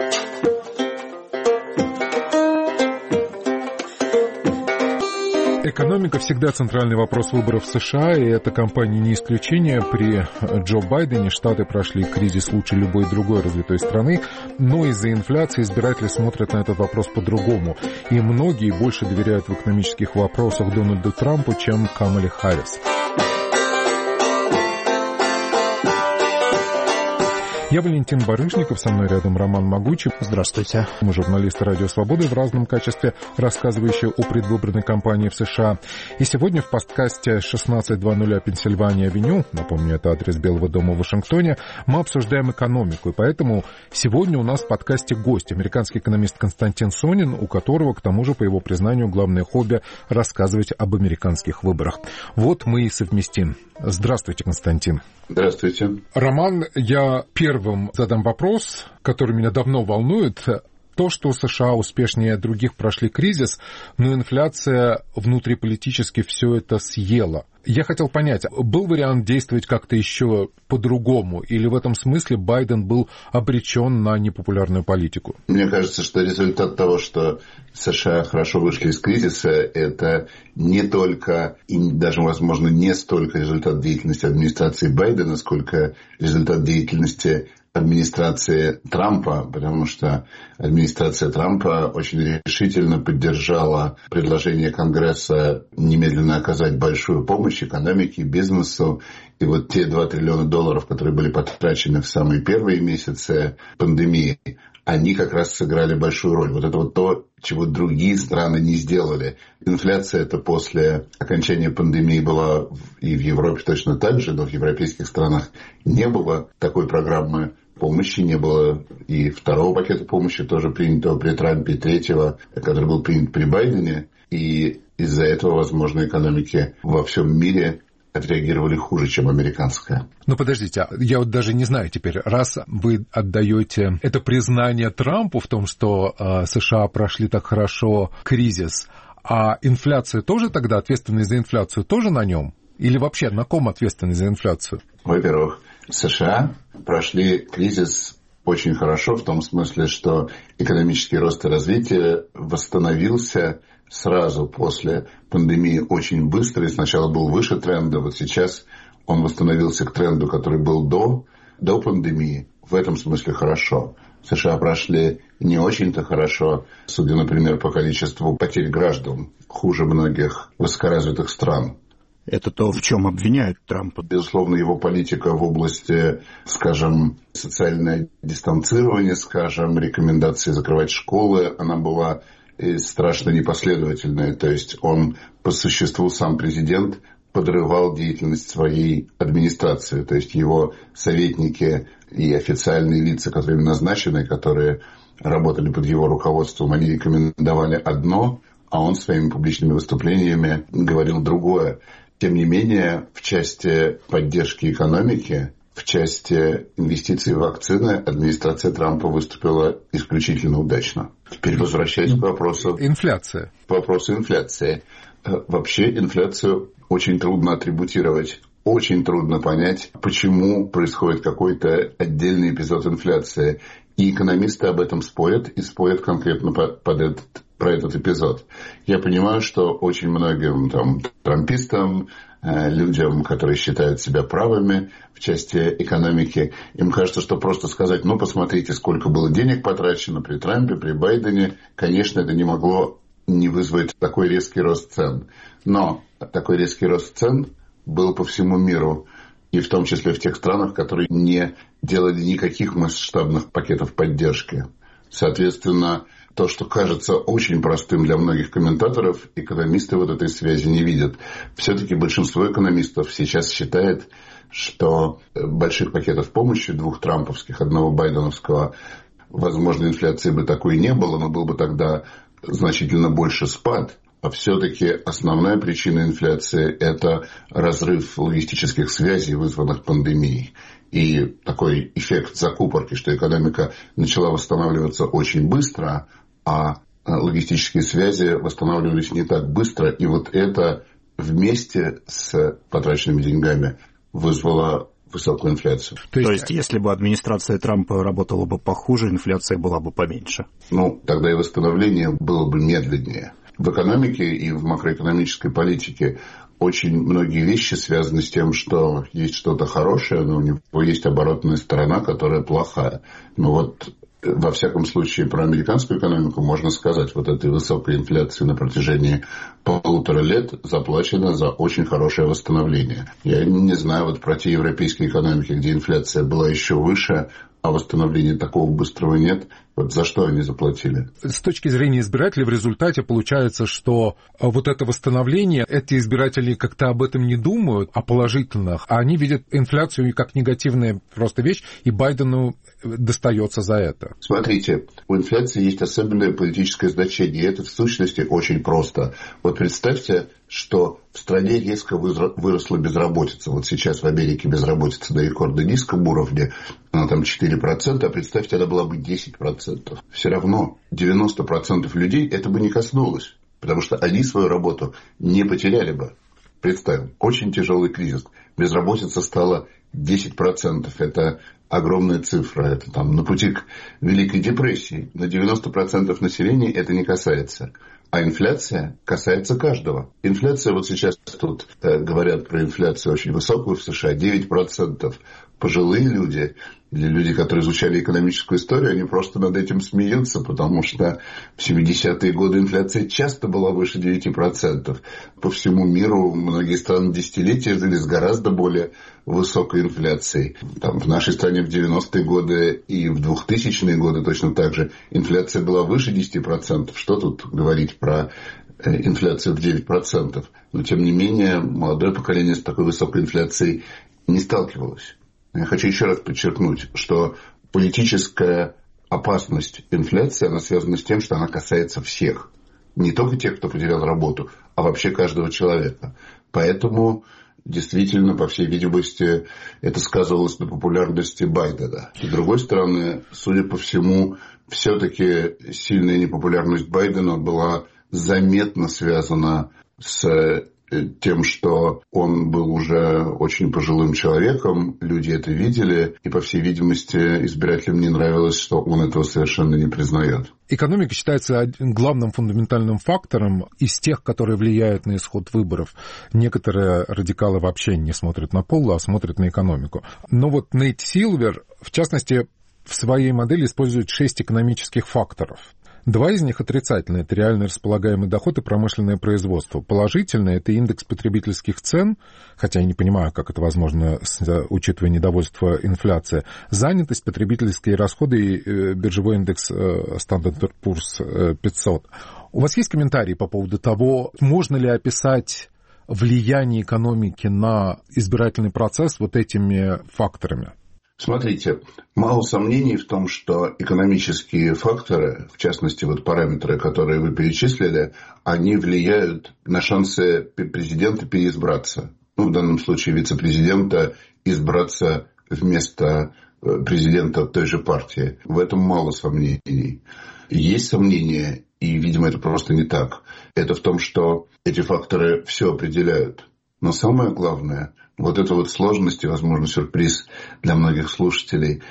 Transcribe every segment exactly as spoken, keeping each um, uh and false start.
Экономика всегда центральный вопрос выборов в США, и эта кампания не исключение. При Джо Байдене Штаты прошли кризис лучше любой другой развитой страны, но из-за инфляции избиратели смотрят на этот вопрос по-другому. И многие больше доверяют в экономических вопросах Дональду Трампу, чем Камале Харрис. Я Валентин Барышников, со мной рядом Роман Могучий. Здравствуйте. Мы журналисты «Радио Свободы» в разном качестве, рассказывающие о предвыборной кампании в США. И сегодня в подкасте шестнадцать двадцать Пенсильвания-авеню, напомню, это адрес Белого дома в Вашингтоне, мы обсуждаем экономику. И поэтому сегодня у нас в подкасте гость, американский экономист Константин Сонин, у которого, к тому же, по его признанию, главное хобби — рассказывать об американских выборах. Вот мы и совместим. Здравствуйте, Константин. Здравствуйте. Роман, я первым задам вопрос, который меня давно волнует. То, что США успешнее других прошли кризис, но инфляция внутриполитически все это съела. Я хотел понять, был вариант действовать как-то еще по-другому, или в этом смысле Байден был обречен на непопулярную политику? Мне кажется, что результат того, что США хорошо вышли из кризиса, это не только, и даже, возможно, не столько результат деятельности администрации Байдена, сколько результат деятельности администрации Трампа, потому что администрация Трампа очень решительно поддержала предложение Конгресса немедленно оказать большую помощь экономике, бизнесу. И вот те два триллиона долларов, которые были потрачены в самые первые месяцы пандемии, они как раз сыграли большую роль. Вот это вот то, чего другие страны не сделали. Инфляция это после окончания пандемии была и в Европе точно так же, но в европейских странах не было такой программы помощи, не было и второго пакета помощи, тоже принятого при Трампе, и третьего, который был принят при Байдене. И из-за этого, возможно, экономики во всем мире отреагировали хуже, чем американская. Ну, подождите, я вот даже не знаю теперь, раз вы отдаете это признание Трампу в том, что э, США прошли так хорошо кризис, а инфляция тоже тогда, ответственность за инфляцию тоже на нем? Или вообще на ком ответственность за инфляцию? Во-первых, США прошли кризис очень хорошо в том смысле, что экономический рост и развитие восстановился сразу после пандемии очень быстро, и сначала был выше тренда, вот сейчас он восстановился к тренду, который был до, до пандемии. В этом смысле хорошо. США прошли не очень-то хорошо, судя, например, по количеству потерь граждан, хуже многих высокоразвитых стран. Это то, в чем обвиняют Трампа. Безусловно, его политика в области, скажем, социальное дистанцирование, скажем, рекомендации закрывать школы, она была страшно непоследовательная. То есть он по существу, сам президент, подрывал деятельность своей администрации. То есть его советники и официальные лица, которые назначены, которые работали под его руководством, они рекомендовали одно, а он своими публичными выступлениями говорил другое. Тем не менее, в части поддержки экономики, в части инвестиций в вакцины администрация Трампа выступила исключительно удачно. Теперь возвращаясь к вопросу... Инфляция. К вопросу инфляции. Вообще инфляцию очень трудно атрибутировать. Очень трудно понять, почему происходит какой-то отдельный эпизод инфляции. И экономисты об этом спорят, и спорят конкретно под, под этот, про этот эпизод. Я понимаю, что очень многим там, трампистам, э, людям, которые считают себя правыми в части экономики, им кажется, что просто сказать, ну, посмотрите, сколько было денег потрачено при Трампе, при Байдене, конечно, это не могло не вызвать такой резкий рост цен. Но такой резкий рост цен был по всему миру, и в том числе в тех странах, которые не делали никаких масштабных пакетов поддержки. Соответственно, то, что кажется очень простым для многих комментаторов, экономисты вот этой связи не видят. Все-таки большинство экономистов сейчас считает, что больших пакетов помощи, двух трамповских, одного байденовского, возможно, инфляции бы такой не было, но был бы тогда значительно больше спад. А все-таки основная причина инфляции – это разрыв логистических связей, вызванных пандемией. И такой эффект закупорки, что экономика начала восстанавливаться очень быстро, а логистические связи восстанавливались не так быстро. И вот это вместе с потраченными деньгами вызвало высокую инфляцию. То есть, То есть если бы администрация Трампа работала бы похуже, инфляция была бы поменьше? Ну, тогда и восстановление было бы медленнее. В экономике и в макроэкономической политике очень многие вещи связаны с тем, что есть что-то хорошее, но у него есть оборотная сторона, которая плохая. Но вот во всяком случае про американскую экономику можно сказать, вот этой высокой инфляции на протяжении полутора лет заплачено за очень хорошее восстановление. Я не знаю вот про те европейские экономики, где инфляция была еще выше, а восстановления такого быстрого нет. Вот за что они заплатили? С точки зрения избирателей в результате получается, что вот это восстановление, эти избиратели как-то об этом не думают, о положительных, а они видят инфляцию как негативная просто вещь, и Байдену достается за это. Смотрите, у инфляции есть особенное политическое значение, и это в сущности очень просто. Вот представьте, что в стране резко выросла безработица. Вот сейчас в Америке безработица на рекордно низком уровне, она там четыре процента, а представьте, она была бы десять процентов. Все равно девяносто процентов людей это бы не коснулось, потому что они свою работу не потеряли бы. Представим, очень тяжелый кризис. Безработица стала десять процентов. Это огромная цифра. Это там на пути к Великой депрессии. На девяносто процентов населения это не касается. А инфляция касается каждого. Инфляция, вот сейчас тут э, говорят про инфляцию очень высокую в США, девять процентов. Пожилые люди, или люди, которые изучали экономическую историю, они просто над этим смеются, потому что в семидесятые годы инфляция часто была выше девяти процентов. По всему миру многие страны десятилетия жили с гораздо более высокой инфляцией. Там, в нашей стране в девяностые годы и в двухтысячные годы точно так же инфляция была выше десяти процентов. Что тут говорить про инфляцию в девять процентов? Но, тем не менее, молодое поколение с такой высокой инфляцией не сталкивалось. Я хочу еще раз подчеркнуть, что политическая опасность инфляции, она связана с тем, что она касается всех. Не только тех, кто потерял работу, а вообще каждого человека. Поэтому, действительно, по всей видимости, это сказывалось на популярности Байдена. С другой стороны, судя по всему, все-таки сильная непопулярность Байдена была заметно связана с тем, что он был уже очень пожилым человеком, люди это видели, и, по всей видимости, избирателям не нравилось, что он этого совершенно не признает. Экономика считается главным фундаментальным фактором из тех, которые влияют на исход выборов. Некоторые радикалы вообще не смотрят на пол, а смотрят на экономику. Но вот Нейт Силвер, в частности, в своей модели использует шесть экономических факторов. Два из них отрицательные – это реальный располагаемый доход и промышленное производство. Положительные – это индекс потребительских цен, хотя я не понимаю, как это возможно, учитывая недовольство инфляции, занятость, потребительские расходы и биржевой индекс Standard энд Пурс пятьсот. У вас есть комментарии по поводу того, можно ли описать влияние экономики на избирательный процесс вот этими факторами? Смотрите, мало сомнений в том, что экономические факторы, в частности, вот параметры, которые вы перечислили, они влияют на шансы президента переизбраться. Ну, в данном случае вице-президента избраться вместо президента той же партии. В этом мало сомнений. Есть сомнения, и, видимо, это просто не так. Это в том, что эти факторы все определяют. Но самое главное, вот эта вот сложность и, возможно, сюрприз для многих слушателей,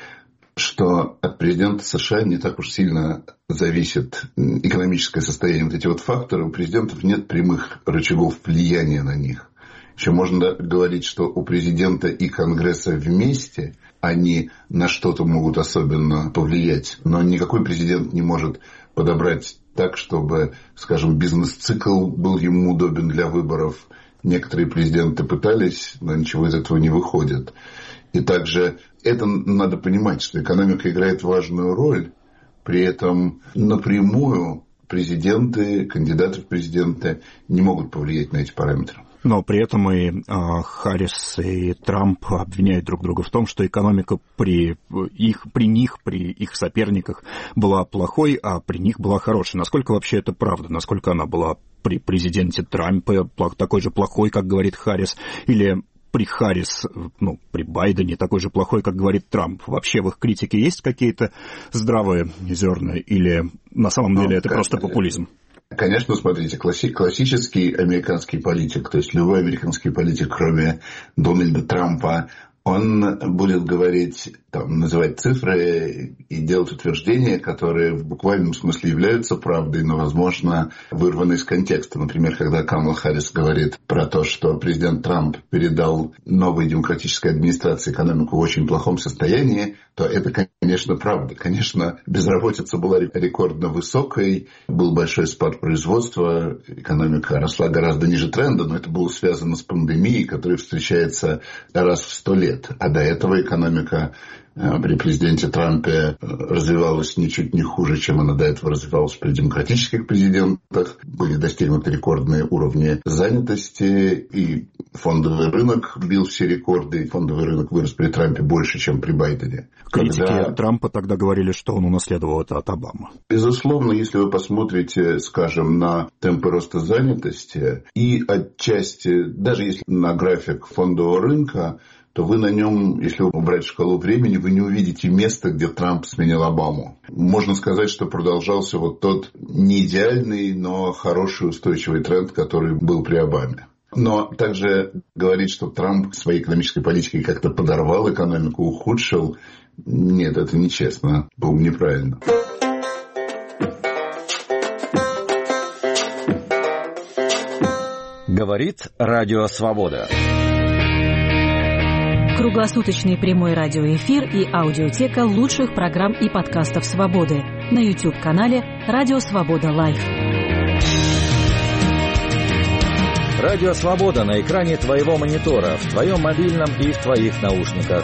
что от президента США не так уж сильно зависит экономическое состояние. Вот эти вот факторы, у президентов нет прямых рычагов влияния на них. Еще можно говорить, что у президента и Конгресса вместе они на что-то могут особенно повлиять. Но никакой президент не может подобрать так, чтобы, скажем, бизнес-цикл был ему удобен для выборов. Некоторые президенты пытались, но ничего из этого не выходит. И также это надо понимать, что экономика играет важную роль. При этом напрямую президенты, кандидаты в президенты не могут повлиять на эти параметры. Но при этом и э, Харрис и Трамп обвиняют друг друга в том, что экономика при, их, при них, при их соперниках была плохой, а при них была хорошей. Насколько вообще это правда? Насколько она была при президенте Трампе такой же плохой, как говорит Харрис, или при Харрис, ну, при Байдене такой же плохой, как говорит Трамп? Вообще в их критике есть какие-то здравые зерна, или на самом деле ну, это просто популизм? Конечно, смотрите, класси- классический американский политик, то есть любой американский политик, кроме Дональда Трампа, он будет говорить, там, называть цифры и делать утверждения, которые в буквальном смысле являются правдой, но, возможно, вырваны из контекста. Например, когда Камала Харрис говорит про то, что президент Трамп передал новой демократической администрации экономику в очень плохом состоянии, то это, конечно, правда. Конечно, безработица была рекордно высокой, был большой спад производства, экономика росла гораздо ниже тренда, но это было связано с пандемией, которая встречается раз в сто лет. А до этого экономика при президенте Трампе развивалась ничуть не хуже, чем она до этого развивалась при демократических президентах. Были достигнуты рекордные уровни занятости, и фондовый рынок бил все рекорды, и фондовый рынок вырос при Трампе больше, чем при Байдене. Критики Когда... Трампа тогда говорили, что он унаследовал это от Обамы. Безусловно, если вы посмотрите, скажем, на темпы роста занятости и отчасти, даже если на график фондового рынка, то вы на нем, если убрать шкалу времени, вы не увидите места, где Трамп сменил Обаму. Можно сказать, что продолжался вот тот не идеальный, но хороший устойчивый тренд, который был при Обаме. Но также говорить, что Трамп своей экономической политикой как-то подорвал экономику, ухудшил, нет, это нечестно, было бы неправильно. Говорит Радио Свобода. Круглосуточный прямой радиоэфир и аудиотека лучших программ и подкастов «Свободы» на YouTube-канале «Радио Свобода Лайв». Радио Свобода на экране твоего монитора, в твоем мобильном и в твоих наушниках.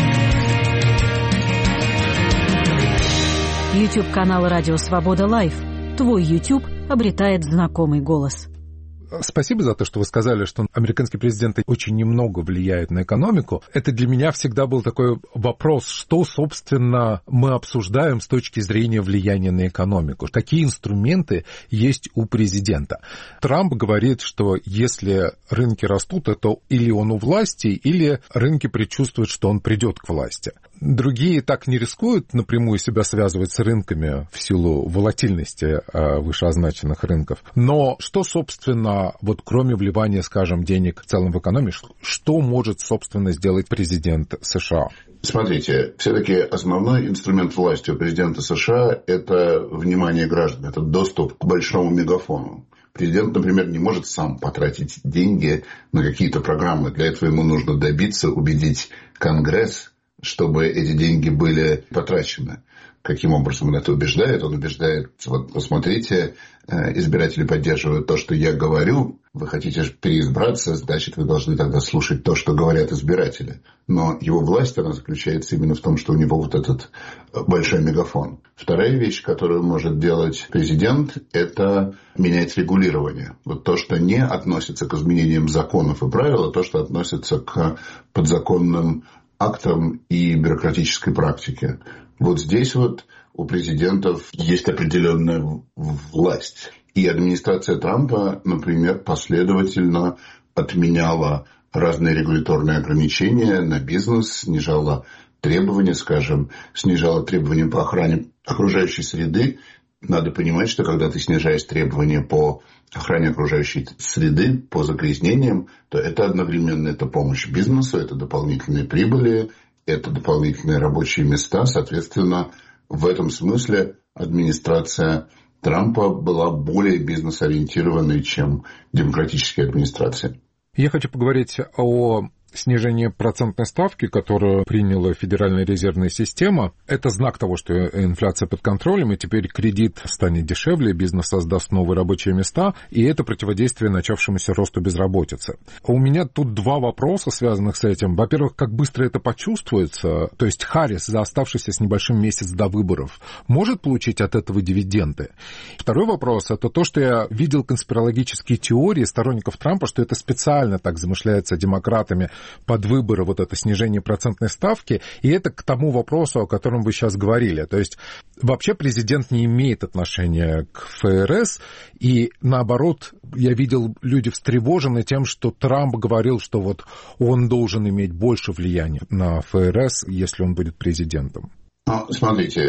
YouTube-канал «Радио Свобода Лайв». Твой YouTube обретает знакомый голос. Спасибо за то, что вы сказали, что американский президент очень немного влияет на экономику. Это для меня всегда был такой вопрос, что, собственно, мы обсуждаем с точки зрения влияния на экономику. Какие инструменты есть у президента? Трамп говорит, что если рынки растут, то или он у власти, или рынки предчувствуют, что он придет к власти. Другие так не рискуют напрямую себя связывать с рынками в силу волатильности вышеозначенных рынков. Но что, собственно, вот кроме вливания, скажем, денег в целом в экономику, что может, собственно, сделать президент США? Смотрите, все-таки основной инструмент власти у президента США – это внимание граждан, это доступ к большому мегафону. Президент, например, не может сам потратить деньги на какие-то программы. Для этого ему нужно добиться, убедить Конгресс, чтобы эти деньги были потрачены. Каким образом он это убеждает? Он убеждает, вот посмотрите, избиратели поддерживают то, что я говорю, вы хотите переизбраться, значит, вы должны тогда слушать то, что говорят избиратели. Но его власть, она заключается именно в том, что у него вот этот большой мегафон. Вторая вещь, которую может делать президент, это менять регулирование. Вот то, что не относится к изменениям законов и правил, а то, что относится к подзаконным актам и бюрократической практике. Вот здесь вот у президентов есть определенная власть. И администрация Трампа, например, последовательно отменяла разные регуляторные ограничения на бизнес, снижала требования, скажем, снижала требования по охране окружающей среды. Надо понимать, что когда ты снижаешь требования по охране окружающей среды, по загрязнениям, то это одновременно это помощь бизнесу, это дополнительные прибыли, это дополнительные рабочие места. Соответственно, в этом смысле администрация Трампа была более бизнес-ориентированной, чем демократические администрации. Я хочу поговорить о снижение процентной ставки, которую приняла Федеральная резервная система, это знак того, что инфляция под контролем, и теперь кредит станет дешевле, бизнес создаст новые рабочие места, и это противодействие начавшемуся росту безработицы. У меня тут два вопроса, связанных с этим. Во-первых, как быстро это почувствуется? То есть Харрис, за оставшийся с небольшим месяц до выборов, может получить от этого дивиденды? Второй вопрос – это то, что я видел конспирологические теории сторонников Трампа, что это специально так замышляется демократами под выборы, вот это снижение процентной ставки, и это к тому вопросу, о котором вы сейчас говорили. То есть вообще президент не имеет отношения к ФРС, и наоборот, я видел, люди встревожены тем, что Трамп говорил, что вот он должен иметь больше влияния на ФРС, если он будет президентом. Ну, смотрите,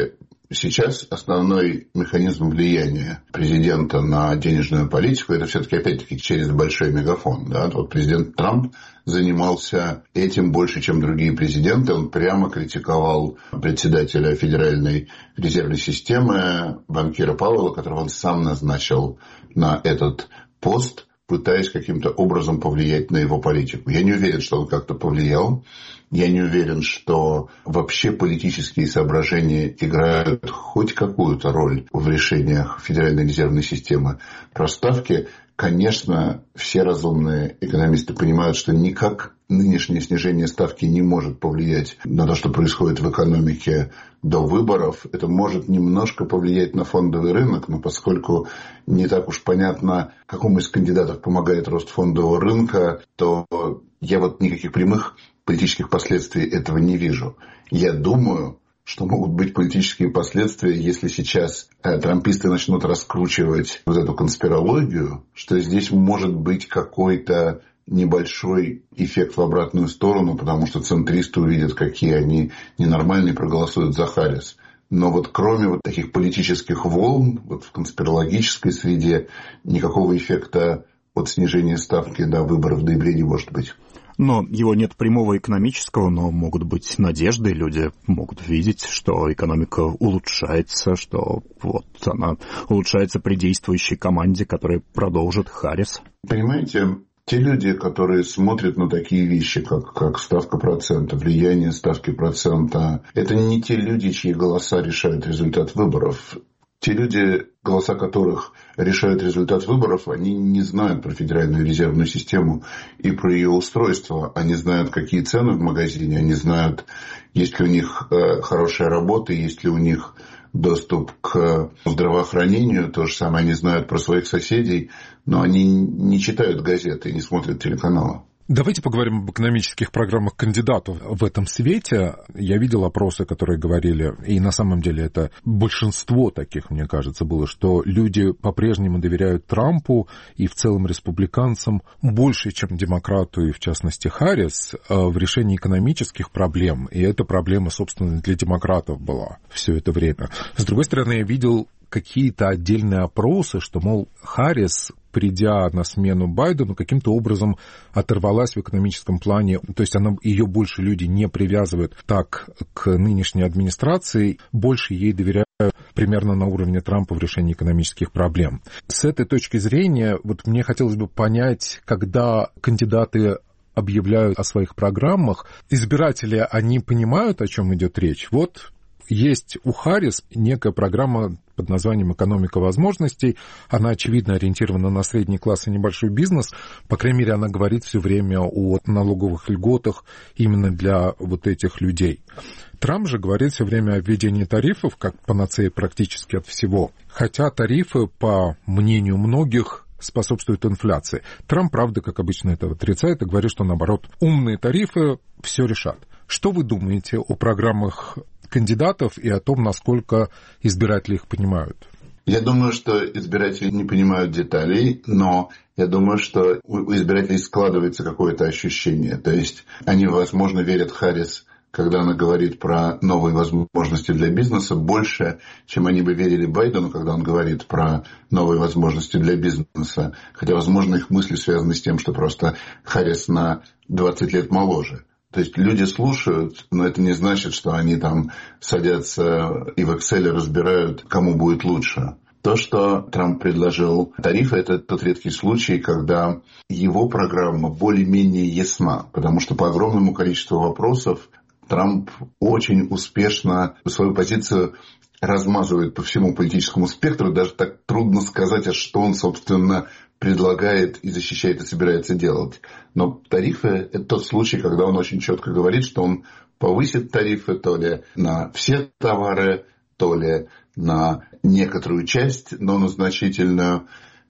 сейчас основной механизм влияния президента на денежную политику — это все-таки, опять-таки, через большой мегафон. Да? Вот президент Трамп занимался этим больше, чем другие президенты. Он прямо критиковал председателя Федеральной резервной системы, банкира Пауэлла, которого он сам назначил на этот пост, пытаясь каким-то образом повлиять на его политику. Я не уверен, что он как-то повлиял. Я не уверен, что вообще политические соображения играют хоть какую-то роль в решениях Федеральной резервной системы про ставки. Конечно, все разумные экономисты понимают, что никак нынешнее снижение ставки не может повлиять на то, что происходит в экономике до выборов. Это может немножко повлиять на фондовый рынок, но поскольку не так уж понятно, какому из кандидатов помогает рост фондового рынка, то я вот никаких прямых политических последствий этого не вижу. Я думаю, что могут быть политические последствия, если сейчас э, трамписты начнут раскручивать вот эту конспирологию, что здесь может быть какой-то небольшой эффект в обратную сторону, потому что центристы увидят, какие они ненормальные, проголосуют за Харрис. Но вот кроме вот таких политических волн, вот в конспирологической среде, никакого эффекта от снижения ставки до выборов в ноябре не может быть. Но его нет прямого экономического, но могут быть надежды. Люди могут видеть, что экономика улучшается, что вот она улучшается при действующей команде, которая продолжит Харрис. Понимаете, те люди, которые смотрят на такие вещи, как, как ставка процента, влияние ставки процента, это не те люди, чьи голоса решают результат выборов. Те люди, голоса которых решают результат выборов, они не знают про Федеральную резервную систему и про ее устройство. Они знают, какие цены в магазине, они знают, есть ли у них э, хорошая работа, есть ли у них доступ к здравоохранению. То же самое они знают про своих соседей, но они не читают газеты и не смотрят телеканалы. Давайте поговорим об экономических программах кандидатов в этом свете. Я видел опросы, которые говорили, и на самом деле это большинство таких, мне кажется, было, что люди по-прежнему доверяют Трампу и в целом республиканцам больше, чем демократу и, в частности, Харрис, в решении экономических проблем. И эта проблема, собственно, для демократов была все это время. С другой стороны, я видел какие-то отдельные опросы, что, мол, Харрис, придя на смену Байдену, каким-то образом оторвалась в экономическом плане. То есть она, ее больше люди не привязывают так к нынешней администрации, больше ей доверяют примерно на уровне Трампа в решении экономических проблем. С этой точки зрения, вот мне хотелось бы понять, когда кандидаты объявляют о своих программах, избиратели, они понимают, о чем идет речь? Вот есть у Харрис некая программа под названием «Экономика возможностей». Она, очевидно, ориентирована на средний класс и небольшой бизнес. По крайней мере, она говорит все время о налоговых льготах именно для вот этих людей. Трамп же говорит все время о введении тарифов, как панацея практически от всего. Хотя тарифы, по мнению многих, способствуют инфляции. Трамп, правда, как обычно, это отрицает и говорит, что, наоборот, умные тарифы все решат. Что вы думаете о программах кандидатов и о том, насколько избиратели их понимают? Я думаю, что избиратели не понимают деталей, но я думаю, что у избирателей складывается какое-то ощущение. То есть они, возможно, верят Харрис, когда она говорит про новые возможности для бизнеса, больше, чем они бы верили Байдену, когда он говорит про новые возможности для бизнеса. Хотя, возможно, их мысли связаны с тем, что просто Харрис на двадцать лет моложе. То есть люди слушают, но это не значит, что они там садятся и в Excel разбирают, кому будет лучше. То, что Трамп предложил тарифы, это тот редкий случай, когда его программа более-менее ясна, потому что по огромному количеству вопросов Трамп очень успешно свою позицию размазывает по всему политическому спектру. Даже так трудно сказать, а что он, собственно, предлагает и защищает и собирается делать. Но тарифы – это тот случай, когда он очень четко говорит, что он повысит тарифы то ли на все товары, то ли на некоторую часть, но на значительную.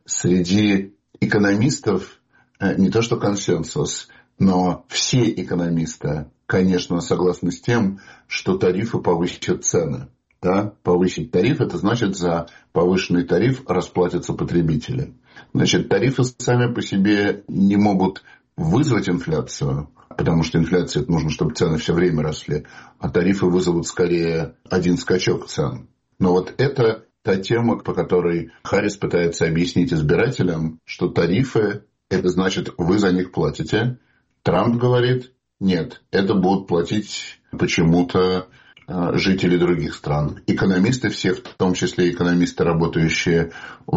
Среди экономистов не то что консенсус, но все экономисты, конечно, согласны с тем, что тарифы повысят цены. Да? Повысить тариф – это значит, за повышенный тариф расплатятся потребители. Значит, тарифы сами по себе не могут вызвать инфляцию, потому что инфляция – это нужно, чтобы цены все время росли, а тарифы вызовут скорее один скачок цен. Но вот это та тема, по которой Харрис пытается объяснить избирателям, что тарифы – это значит, вы за них платите. Трамп говорит, нет, это будут платить почему-то жители других стран. Экономисты всех, в том числе экономисты, работающие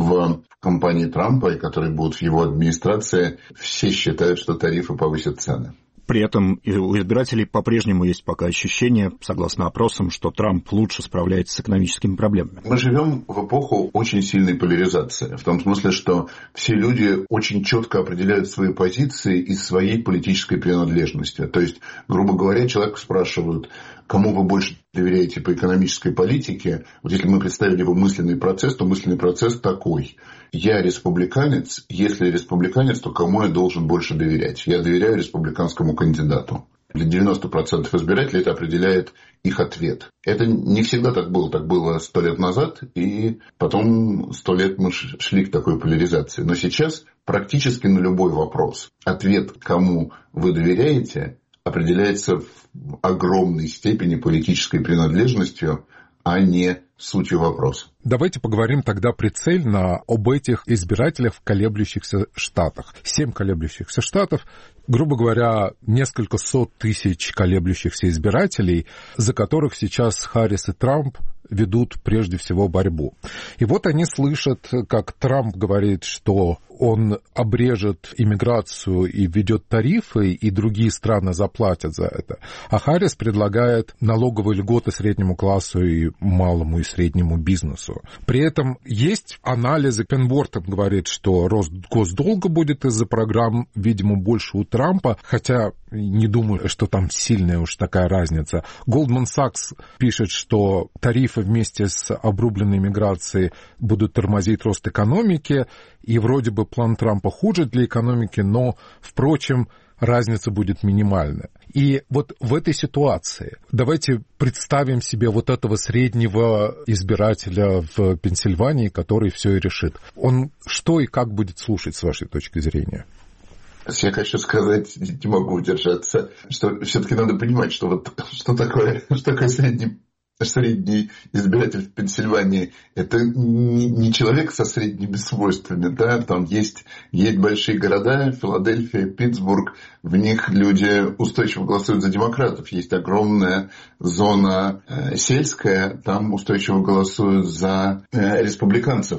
в компании Трампа, и которые будут в его администрации, все считают, что тарифы повысят цены. При этом у избирателей по-прежнему есть пока ощущение, согласно опросам, что Трамп лучше справляется с экономическими проблемами. Мы живем в эпоху очень сильной поляризации. В том смысле, что все люди очень четко определяют свои позиции из своей политической принадлежности. То есть, грубо говоря, человека спрашивают, кому вы больше доверяете по экономической политике. Вот если мы представили его мысленный процесс, то мысленный процесс такой. Я республиканец. Если республиканец, то кому я должен больше доверять? Я доверяю республиканскому кандидату. Для девяноста процентов избирателей это определяет их ответ. Это не всегда так было. Так было сто лет назад, и потом сто лет мы шли к такой поляризации. Но сейчас практически на любой вопрос ответ, кому вы доверяете, определяется в огромной степени политической принадлежностью, а не сутью вопроса. Давайте поговорим тогда прицельно об этих избирателях в колеблющихся штатах. Семь колеблющихся штатов, грубо говоря, несколько сот тысяч колеблющихся избирателей, за которых сейчас Харрис и Трамп ведут прежде всего борьбу. И вот они слышат, как Трамп говорит, что он обрежет иммиграцию и введет тарифы, и другие страны заплатят за это. А Харрис предлагает налоговые льготы среднему классу и малому и среднему бизнесу. При этом есть анализы. Пен Уортон говорит, что рост госдолга будет из-за программ, видимо, больше у Трампа, хотя не думаю, что там сильная уж такая разница. Goldman Sachs пишет, что тарифы вместе с обрубленной миграцией будут тормозить рост экономики, и вроде бы план Трампа хуже для экономики, но, впрочем, разница будет минимальная. И вот в этой ситуации давайте представим себе вот этого среднего избирателя в Пенсильвании, который все и решит. Он что и как будет слушать, с вашей точки зрения? Я хочу сказать, не могу удержаться, что все-таки надо понимать, что вот что такое, что такое средний средний избиратель в Пенсильвании. Это не, не человек со средними свойствами. Да? Там есть, есть большие города, Филадельфия, Питтсбург. В них люди устойчиво голосуют за демократов. Есть огромная зона э, сельская, там устойчиво голосуют за э, республиканцев.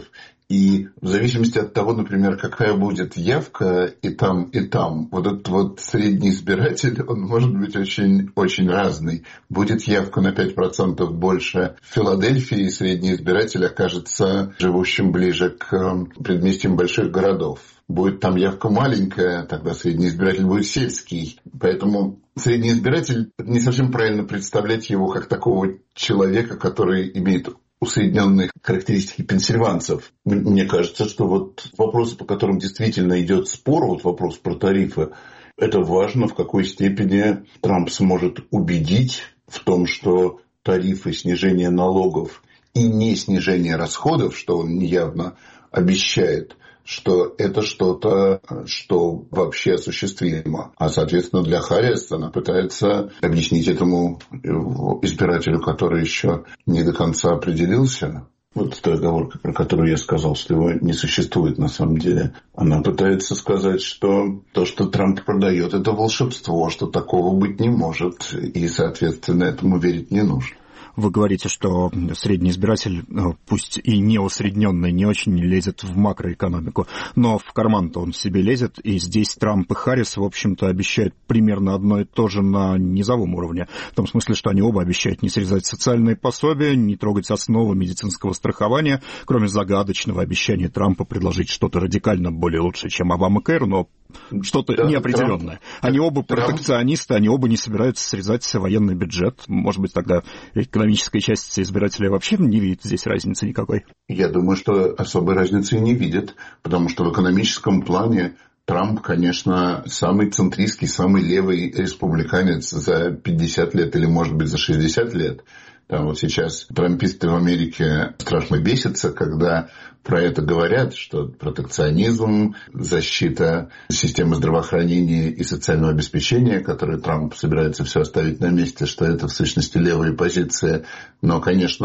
И в зависимости от того, например, какая будет явка и там, и там, вот этот вот средний избиратель, он может быть очень, очень разный. Будет явка на пять процентов больше в Филадельфии, и средний избиратель окажется живущим ближе к предместьям больших городов. Будет там явка маленькая, тогда средний избиратель будет сельский. Поэтому средний избиратель, не совсем правильно представлять его как такого человека, который имеет усредненные характеристики пенсильванцев. Мне кажется, что вот вопросы, по которым действительно идет спор, вот вопрос про тарифы, это важно, в какой степени Трамп сможет убедить в том, что тарифы, снижение налогов и не снижение расходов, что он явно обещает, что это что-то, что вообще осуществимо. А, соответственно, для Харриса она пытается объяснить этому избирателю, который еще не до конца определился. Вот та оговорка, про которую я сказал, что его не существует на самом деле. Она пытается сказать, что то, что Трамп продает, это волшебство, что такого быть не может. И, соответственно, этому верить не нужно. Вы говорите, что средний избиратель, пусть и не усредненный, не очень лезет в макроэкономику, но в карман-то он себе лезет, и здесь Трамп и Харрис, в общем-то, обещают примерно одно и то же на низовом уровне. В том смысле, что они оба обещают не срезать социальные пособия, не трогать основы медицинского страхования, кроме загадочного обещания Трампа предложить что-то радикально более лучшее, чем Обама-Кэр, но что-то да, неопределенное. Трамп, они оба Трамп. протекционисты, они оба не собираются срезать военный бюджет. Может быть, тогда экономическая часть избирателей вообще не видит здесь разницы никакой? Я думаю, что особой разницы и не видят, потому что в экономическом плане Трамп, конечно, самый центристский, самый левый республиканец за пятьдесят лет или, может быть, за шестьдесят лет. Там вот сейчас трамписты в Америке страшно бесятся, когда про это говорят, что протекционизм, защита системы здравоохранения и социального обеспечения, которые Трамп собирается все оставить на месте, что это в сущности левые позиции. Но, конечно,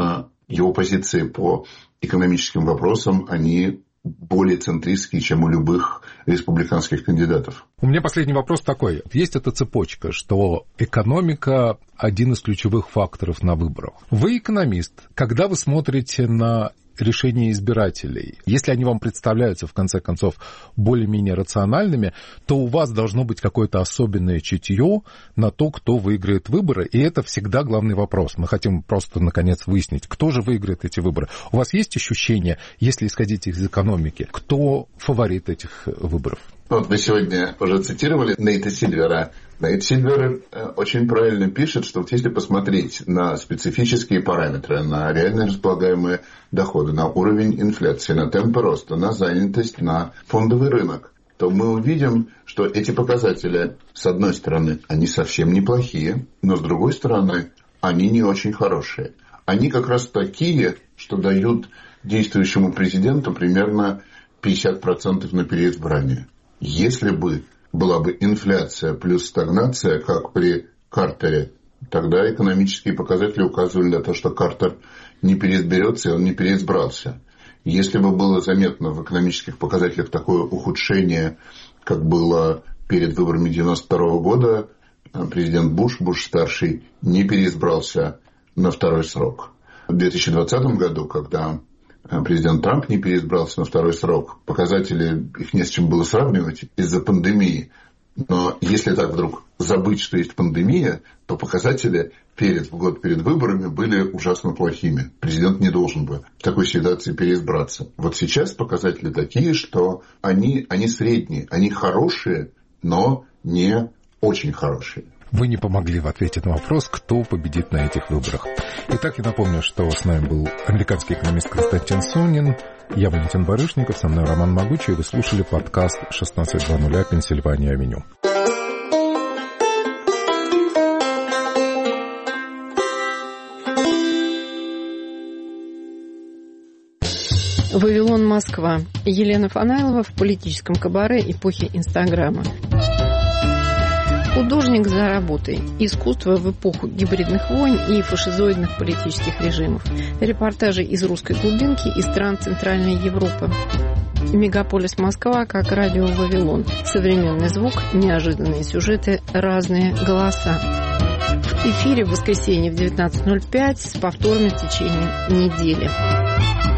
его позиции по экономическим вопросам, они более центристские, чем у любых республиканских кандидатов. У меня последний вопрос такой. Есть эта цепочка, что экономика – один из ключевых факторов на выборах. Вы экономист. Когда вы смотрите на решения избирателей, если они вам представляются, в конце концов, более-менее рациональными, то у вас должно быть какое-то особенное чутье на то, кто выиграет выборы, и это всегда главный вопрос. Мы хотим просто, наконец, выяснить, кто же выиграет эти выборы. У вас есть ощущение, если исходить из экономики, кто фаворит этих выборов? Вот вы сегодня уже цитировали Нейта Сильвера. Нейт Сильвер очень правильно пишет, что вот если посмотреть на специфические параметры, на реально располагаемые доходы, на уровень инфляции, на темпы роста, на занятость, на фондовый рынок, то мы увидим, что эти показатели, с одной стороны, они совсем неплохие, но с другой стороны, они не очень хорошие. Они как раз такие, что дают действующему президенту примерно пятьдесят процентов на переизбрание. Если бы была бы инфляция плюс стагнация, как при Картере, тогда экономические показатели указывали на то, что Картер не переизберется, и он не переизбрался. Если бы было заметно в экономических показателях такое ухудшение, как было перед выборами девяносто второго года, президент Буш, Буш-старший, не переизбрался на второй срок. В две тысячи двадцатом году, когда президент Трамп не переизбрался на второй срок, показатели, их не с чем было сравнивать из-за пандемии. Но если так вдруг забыть, что есть пандемия, то показатели перед, в год перед выборами были ужасно плохими. Президент не должен бы в такой ситуации переизбраться. Вот сейчас показатели такие, что они, они средние, они хорошие, но не очень хорошие. Вы не помогли в ответе на вопрос, кто победит на этих выборах. Итак, я напомню, что с нами был американский экономист Константин Сонин, я Валентин Барышников, со мной Роман Могучий, и вы слушали подкаст шестнадцать два нуля Пенсильвания-авеню. Вавилон, Москва. Елена Фанайлова в политическом кабаре эпохи Инстаграма. Художник за работой. Искусство в эпоху гибридных войн и фашизоидных политических режимов. Репортажи из русской глубинки и стран Центральной Европы. Мегаполис Москва как радио Вавилон. Современный звук, неожиданные сюжеты, разные голоса. В эфире в воскресенье в девятнадцать ноль пять с повторами в течение недели.